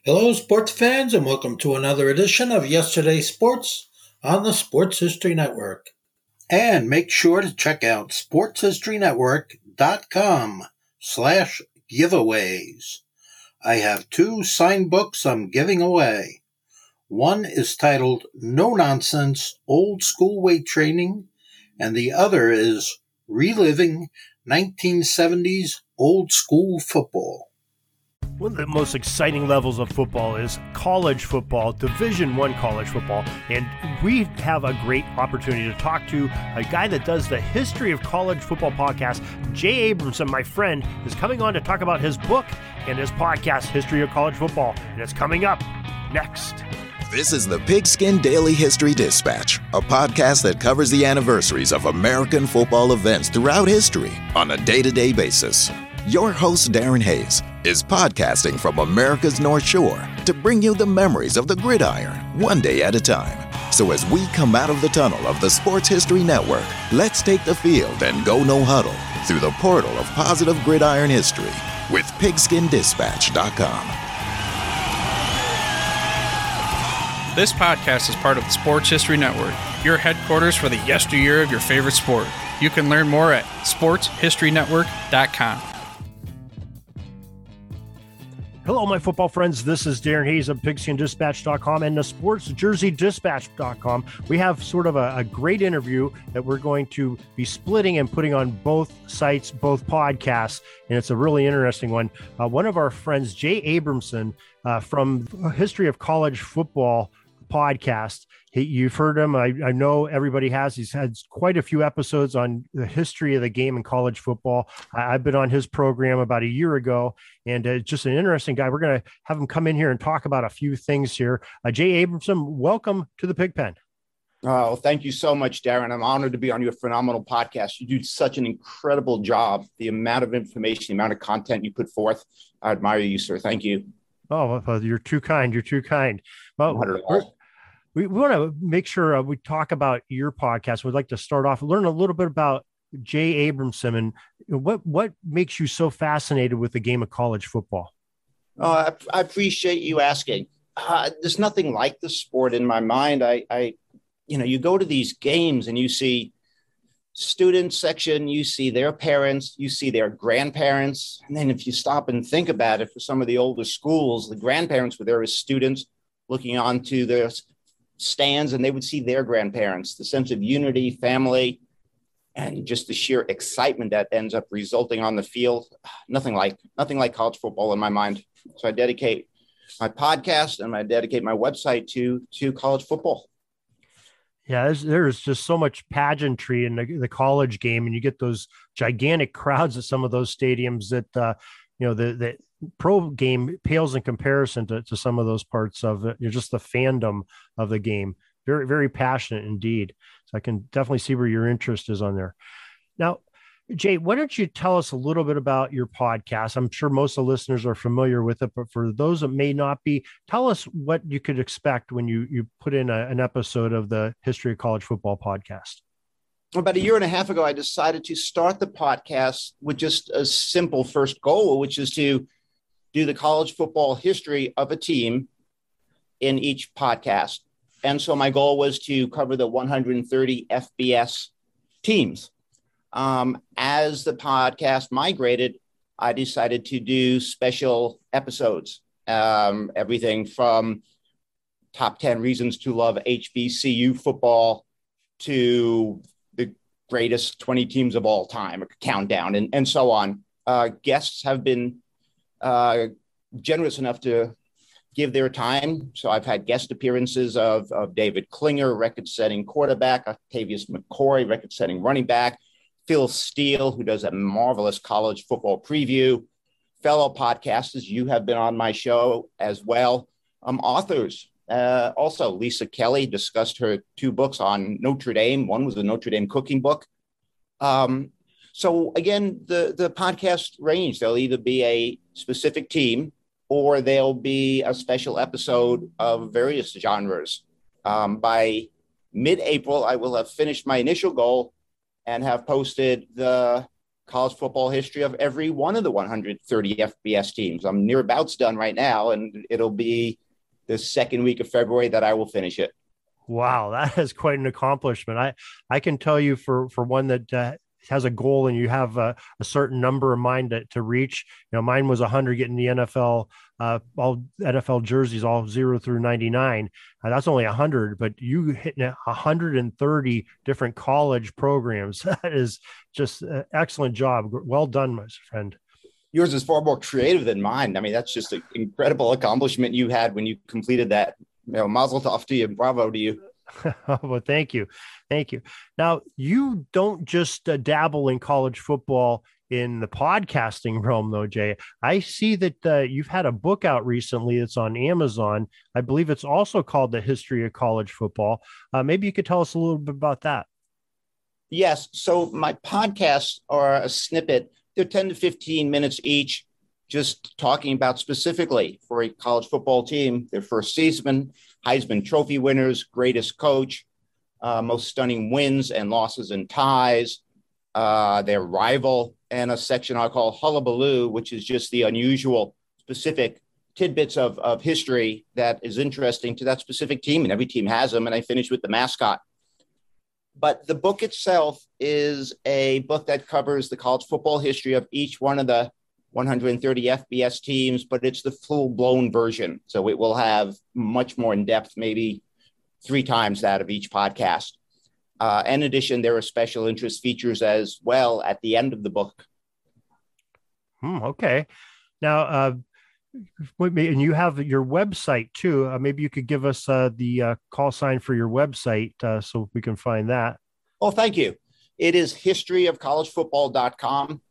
Hello, sports fans, and welcome to another edition of Yesterday's Sports on the Sports History Network. And make sure to check out sportshistorynetwork.com/giveaways. I have two signed books I'm giving away. One is titled No Nonsense Old School Weight Training, and the other is Reliving 1970s Old School Football. One of the most exciting levels of football is college football, Division I college football, and we have a great opportunity to talk to a guy that does the History of College Football podcast. Jay Abramson, my friend, is coming on to talk about his book and his podcast, History of College Football, and it's coming up next. This is the Pigskin Daily History Dispatch, a podcast that covers the anniversaries of American football events throughout history on a day-to-day basis. Your host, Darren Hayes, is podcasting from America's North Shore to bring you the memories of the gridiron one day at a time. So as we come out of the tunnel of the Sports History Network, let's take the field and go no huddle through the portal of positive gridiron history with pigskindispatch.com. This podcast is part of the Sports History Network, your headquarters for the yesteryear of your favorite sport. You can learn more at sportshistorynetwork.com. Hello, my football friends. This is Darren Hayes of pigskindispatch.com and the sportsjerseydispatch.com. We have sort of a great interview that we're going to be splitting and putting on both sites, both podcasts, and it's a really interesting one. One of our friends, Jay Abramson, from History of College Football podcast. You've heard him. I know everybody has. He's had quite a few episodes on the history of the game in college football. I've been on his program about a year ago, and just an interesting guy. We're going to have him come in here and talk about a few things here. Jay Abramson, welcome to the Pigpen. Oh, thank you so much, Darren. I'm honored to be on your phenomenal podcast. You do such an incredible job. The amount of information, the amount of content you put forth. I admire you, sir. Thank you. Oh, well, you're too kind. You're too kind. Well, we want to make sure we talk about your podcast. We'd like to start off, learn a little bit about Jay Abramson and what makes you so fascinated with the game of college football. I appreciate you asking. There's nothing like the sport in my mind. You go to these games and you see student section, you see their parents, you see their grandparents. And then if you stop and think about it, for some of the older schools, the grandparents were there as students looking onto their stands, and they would see their grandparents. The sense of unity, family, and just the sheer excitement that ends up resulting on the field. Nothing like college football in my mind. So I dedicate my podcast and I dedicate my website to college football. Yeah, there's just so much pageantry in the college game, and you get those gigantic crowds at some of those stadiums that the pro game pales in comparison to some of those parts of it. Just the fandom of the game. Very, very passionate indeed. So I can definitely see where your interest is on there. Now, Jay, why don't you tell us a little bit about your podcast? I'm sure most of the listeners are familiar with it, but for those that may not be, tell us what you could expect when you put in an episode of the History of College Football podcast. About a year and a half ago, I decided to start the podcast with just a simple first goal, which is to do the college football history of a team in each podcast. And so my goal was to cover the 130 FBS teams. As the podcast migrated, I decided to do special episodes, everything from top 10 reasons to love HBCU football to the greatest 20 teams of all time, a countdown, and so on. Guests have been generous enough to give their time. So I've had guest appearances of David Klinger, record-setting quarterback, Octavius McCoy, record-setting running back, Phil Steele, who does a marvelous college football preview, fellow podcasters. You have been on my show as well. Authors. Also, Lisa Kelly discussed her two books on Notre Dame. One was a Notre Dame cooking book. So again, the podcast range, there'll either be a specific team or there'll be a special episode of various genres. By mid-April, I will have finished my initial goal and have posted the college football history of every one of the 130 FBS teams. I'm near about's done right now, and it'll be the second week of February that I will finish it. Wow, that is quite an accomplishment. I can tell you for one that has a goal and you have a certain number in mind to reach. Mine was 100, getting the NFL, all NFL jerseys, all 0 through 99. That's only 100, but you hitting 130 different college programs. That is just an excellent job. Well done, my friend. Yours is far more creative than mine. I mean, that's just an incredible accomplishment you had when you completed that. Mazel tov to you. Bravo to you. Well, thank you. Now, you don't just dabble in college football in the podcasting realm, though, Jay. I see that you've had a book out recently. It's on Amazon. I believe it's also called The History of College Football. Maybe you could tell us a little bit about that. Yes. So my podcasts are a snippet. They're 10 to 15 minutes each, just talking about specifically for a college football team, their first season, Heisman Trophy winners, greatest coach, most stunning wins and losses and ties, their rival, and a section I call Hullabaloo, which is just the unusual, specific tidbits of history that is interesting to that specific team. And every team has them. And I finish with the mascot. But the book itself is a book that covers the college football history of each one of the 130 FBS teams, but it's the full-blown version. So it will have much more in-depth, maybe 3 times that of each podcast. In addition, there are special interest features as well at the end of the book. Okay. Now, and you have your website too. Maybe you could give us the call sign for your website so we can find that. Oh, thank you. It is historyofcollegefootball.com,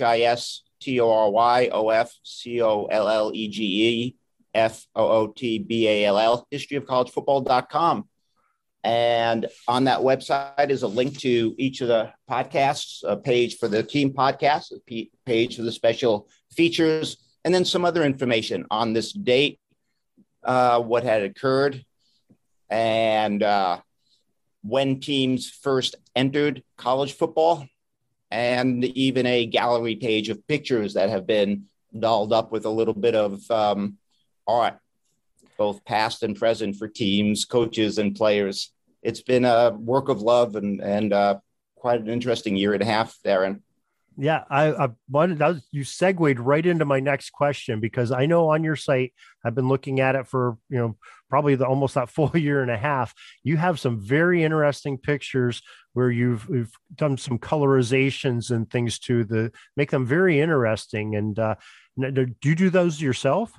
historyofcollegefootball, historyofcollegefootball.com. And on that website is a link to each of the podcasts, a page for the team podcast, a page for the special features, and then some other information on this date, what had occurred, and when teams first entered college football, and even a gallery page of pictures that have been dolled up with a little bit of art, both past and present, for teams, coaches, and players. It's been a work of love and quite an interesting year and a half, Darren. Yeah, I wanted you segued right into my next question, because I know on your site, I've been looking at it for, probably almost that full year and a half. You have some very interesting pictures where you've done some colorizations and things to make them very interesting. And do you do those yourself?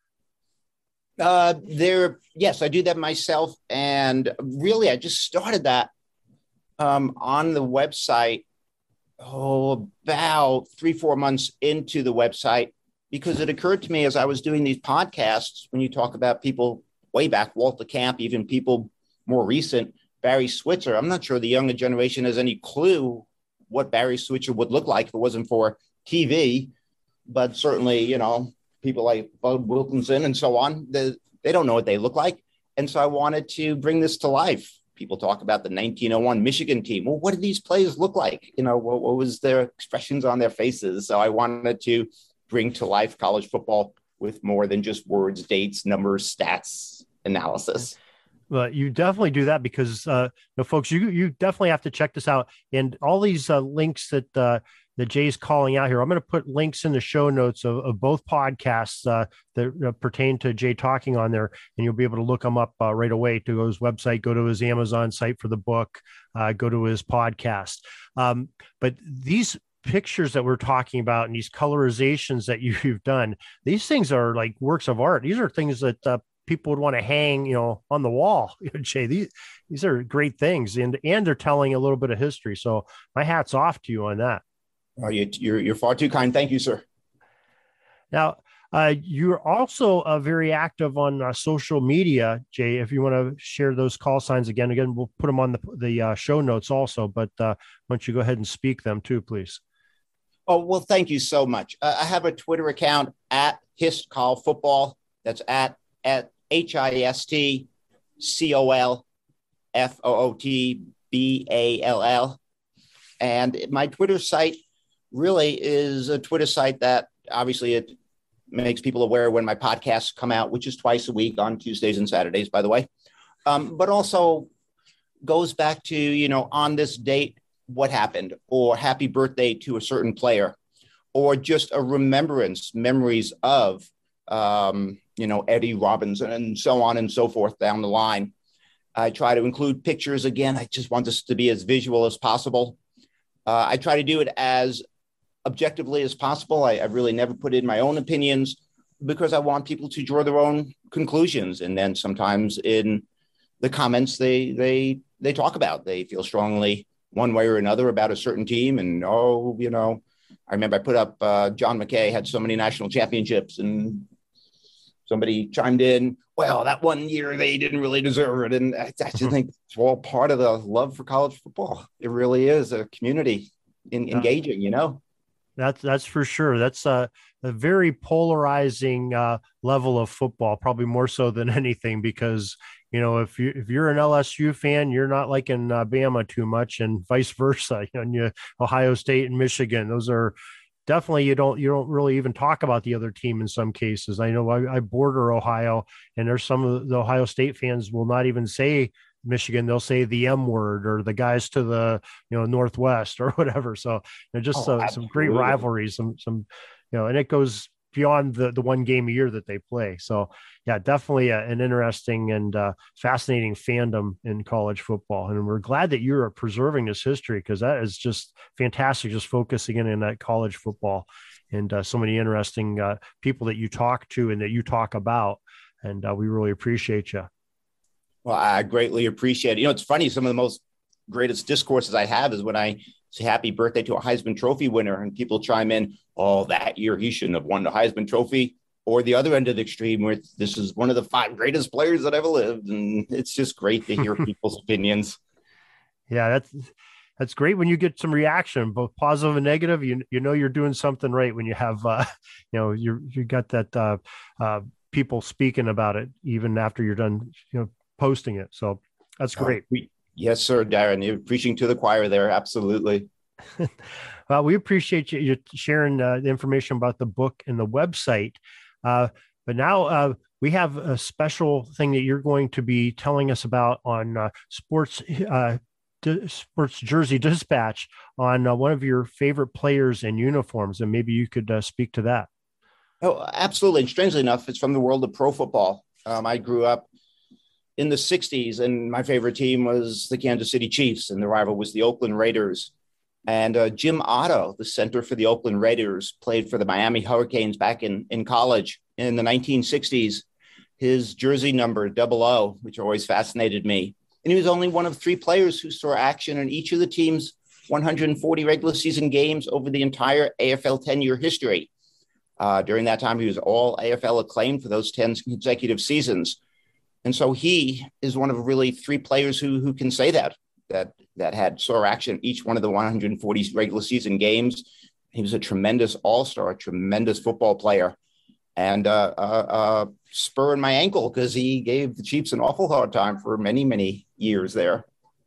Yes, I do that myself. And really, I just started that on the website about 3-4 months into the website, because it occurred to me as I was doing these podcasts, when you talk about people way back, Walter Camp, even people more recent, Barry Switzer, I'm not sure the younger generation has any clue what Barry Switzer would look like if it wasn't for TV, but certainly, people like Bud Wilkinson and so on, they don't know what they look like. And so I wanted to bring this to life. People talk about the 1901 Michigan team. Well, what did these players look like? What was their expressions on their faces? So I wanted to bring to life college football with more than just words, dates, numbers, stats, analysis. Well, you definitely do that because, folks, you definitely have to check this out. And all these links that Jay's calling out here, I'm going to put links in the show notes of both podcasts that pertain to Jay talking on there, and you'll be able to look them up right away. To go to his website, go to his Amazon site for the book, go to his podcast. But these pictures that we're talking about and these colorizations that you've done, these things are like works of art. These are things that people would want to hang, on the wall. Jay, these are great things, and they're telling a little bit of history. So my hat's off to you on that. Oh, you're far too kind. Thank you, sir. Now, you're also very active on social media, Jay. If you want to share those call signs again, we'll put them on the show notes also. But why don't you go ahead and speak them too, please? Oh, well, thank you so much. I have a Twitter account at HistColFootball. That's at HistColFootball. And my Twitter site really is a Twitter site that obviously it makes people aware when my podcasts come out, which is twice a week on Tuesdays and Saturdays, by the way. But also goes back to, on this date, what happened, or happy birthday to a certain player, or just a memories of, Eddie Robinson and so on and so forth down the line. I try to include pictures. Again, I just want this to be as visual as possible. I try to do it as objectively as possible. I really never put in my own opinions because I want people to draw their own conclusions. And then sometimes in the comments they talk about, they feel strongly one way or another about a certain team. And, I remember I put up John McKay had so many national championships, and somebody chimed in, well, that one year they didn't really deserve it. And I just think it's all part of the love for college football. It really is a community engaging, That's for sure. That's a very polarizing level of football, probably more so than anything, because, if you're an LSU fan, you're not liking Bama too much, and vice versa. And Ohio State and Michigan, those are definitely, you don't really even talk about the other team in some cases. I know I border Ohio, and there's some of the Ohio State fans will not even say Michigan. They'll say the M word, or the guys to the, Northwest or whatever. So some great rivalries, some, and it goes beyond the one game a year that they play. So yeah, definitely an interesting and fascinating fandom in college football. And we're glad that you're preserving this history, because that is just fantastic, just focusing in that college football, and so many interesting people that you talk to and that you talk about. And we really appreciate you. Well, I greatly appreciate it. It's funny. Some of the most greatest discourses I have is when I say happy birthday to a Heisman Trophy winner, and people chime in, oh, that year he shouldn't have won the Heisman Trophy. Or the other end of the extreme, where this is one of the 5 greatest players that ever lived. And it's just great to hear people's opinions. Yeah, that's great when you get some reaction, both positive and negative. You're doing something right when you have, you got that people speaking about it even after you're done, posting it. So that's great. Yes, sir, Darren. You're preaching to the choir there. Absolutely. Well, we appreciate you sharing the information about the book and the website. But now we have a special thing that you're going to be telling us about on Sports Jersey Dispatch on one of your favorite players and uniforms. And maybe you could speak to that. Oh, absolutely. And strangely enough, it's from the world of pro football. I grew up in the 60s, and my favorite team was the Kansas City Chiefs, and the rival was the Oakland Raiders. And Jim Otto, the center for the Oakland Raiders, played for the Miami Hurricanes back in college in the 1960s. His jersey number, 00, which always fascinated me. And he was only one of 3 players who saw action in each of the team's 140 regular season games over the entire AFL 10-year history. During that time, he was all AFL acclaimed for those 10 consecutive seasons. And so he is one of really 3 players who can say that had saw action each one of the 140 regular season games. He was a tremendous all-star, a tremendous football player, and spur in my ankle because he gave the Chiefs an awful hard time for many, many years there.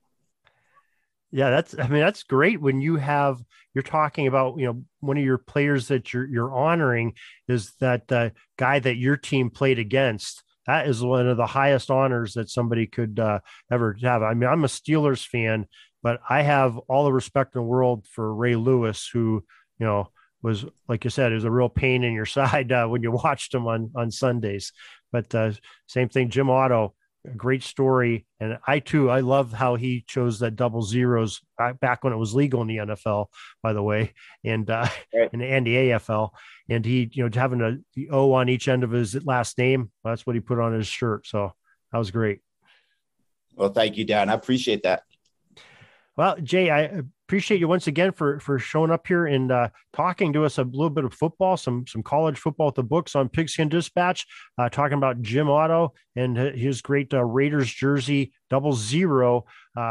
Yeah, that's great when you're talking about, one of your players that you're honoring is that guy that your team played against. That is one of the highest honors that somebody could ever have. I mean, I'm a Steelers fan, but I have all the respect in the world for Ray Lewis, who, was, like you said, is a real pain in your side when you watched him on Sundays. But same thing, Jim Otto, a great story. And I love how he chose that 00 back when it was legal in the NFL, by the way, and the AFL. And he, having the O on each end of his last name, that's what he put on his shirt. So that was great. Well, thank you, Dan. I appreciate that. Well, Jay, I appreciate you once again for showing up here and talking to us a little bit of football, some college football with the books on Pigskin Dispatch, talking about Jim Otto and his great Raiders jersey 00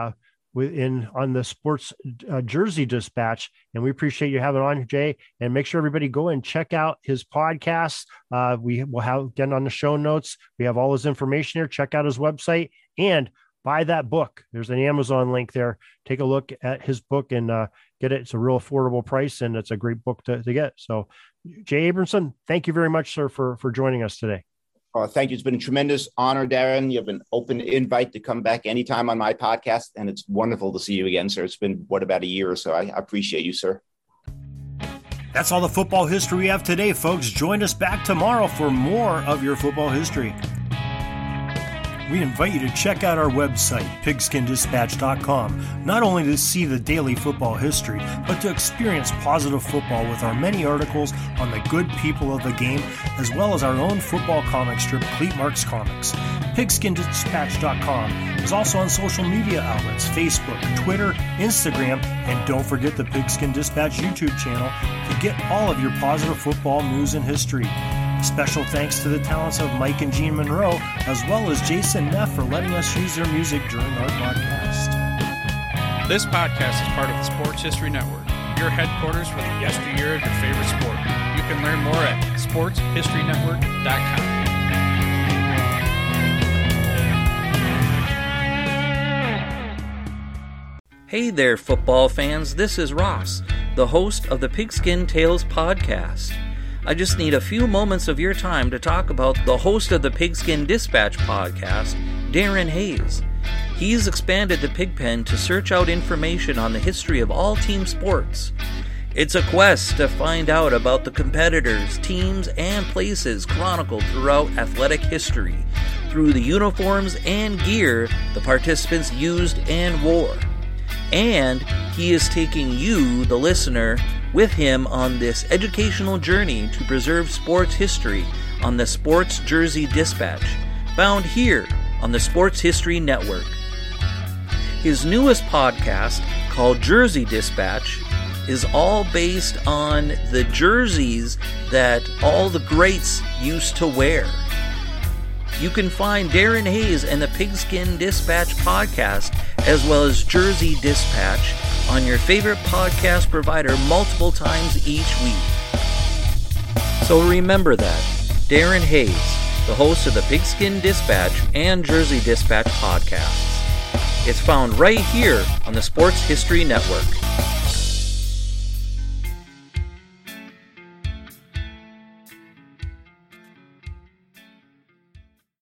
on the Sports Jersey Dispatch. And we appreciate you having on, Jay, and make sure everybody go and check out his podcast. We will have, again, on the show notes, we have all his information here. Check out his website, and buy that book. There's an Amazon link there. Take a look at his book and get it. It's a real affordable price, and it's a great book to get. So, Jay Abramson, thank you very much, sir, for joining us today. Thank you. It's been a tremendous honor, Darren. You have an open invite to come back anytime on my podcast, and it's wonderful to see you again, sir. It's been, about a year or so. I appreciate you, sir. That's all the football history we have today, folks. Join us back tomorrow for more of your football history. We invite you to check out our website, pigskindispatch.com, not only to see the daily football history, but to experience positive football with our many articles on the good people of the game, as well as our own football comic strip, Cleat Marks Comics. Pigskindispatch.com is also on social media outlets, Facebook, Twitter, Instagram, and don't forget the Pigskin Dispatch YouTube channel to get all of your positive football news and history. Special thanks to the talents of Mike and Gene Monroe, as well as Jason Neff for letting us use their music during our podcast. This podcast is part of the Sports History Network, your headquarters for the yesteryear of your favorite sport. You can learn more at sportshistorynetwork.com. Hey there, football fans. This is Ross, the host of the Pigskin Tales podcast. I just need a few moments of your time to talk about the host of the Pigskin Dispatch podcast, Darren Hayes. He's expanded the Pigpen to search out information on the history of all team sports. It's a quest to find out about the competitors, teams, and places chronicled throughout athletic history through the uniforms and gear the participants used and wore. And he is taking you, the listener, with him on this educational journey to preserve sports history on the Sports Jersey Dispatch, found here on the Sports History Network. His newest podcast, called Jersey Dispatch, is all based on the jerseys that all the greats used to wear. You can find Darren Hayes and the Pigskin Dispatch podcast, as well as Jersey Dispatch, on your favorite podcast provider multiple times each week. So remember that, Darren Hayes, the host of the Pigskin Dispatch and Jersey Dispatch podcasts. It's found right here on the Sports History Network.